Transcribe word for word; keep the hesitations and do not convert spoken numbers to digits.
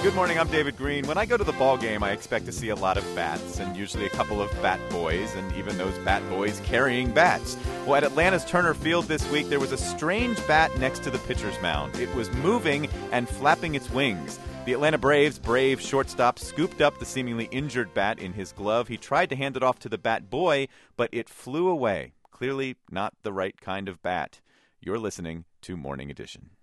Good morning, I'm David Green. When I go to the ball game, I expect to see a lot of bats, and usually a couple of bat boys, and even those bat boys carrying bats. Well, at Atlanta's Turner Field this week, there was a strange bat next to the pitcher's mound. It was moving and flapping its wings. The Atlanta Braves' brave shortstop scooped up the seemingly injured bat in his glove. He tried to hand it off to the bat boy, but it flew away. Clearly not the right kind of bat. You're listening to Morning Edition.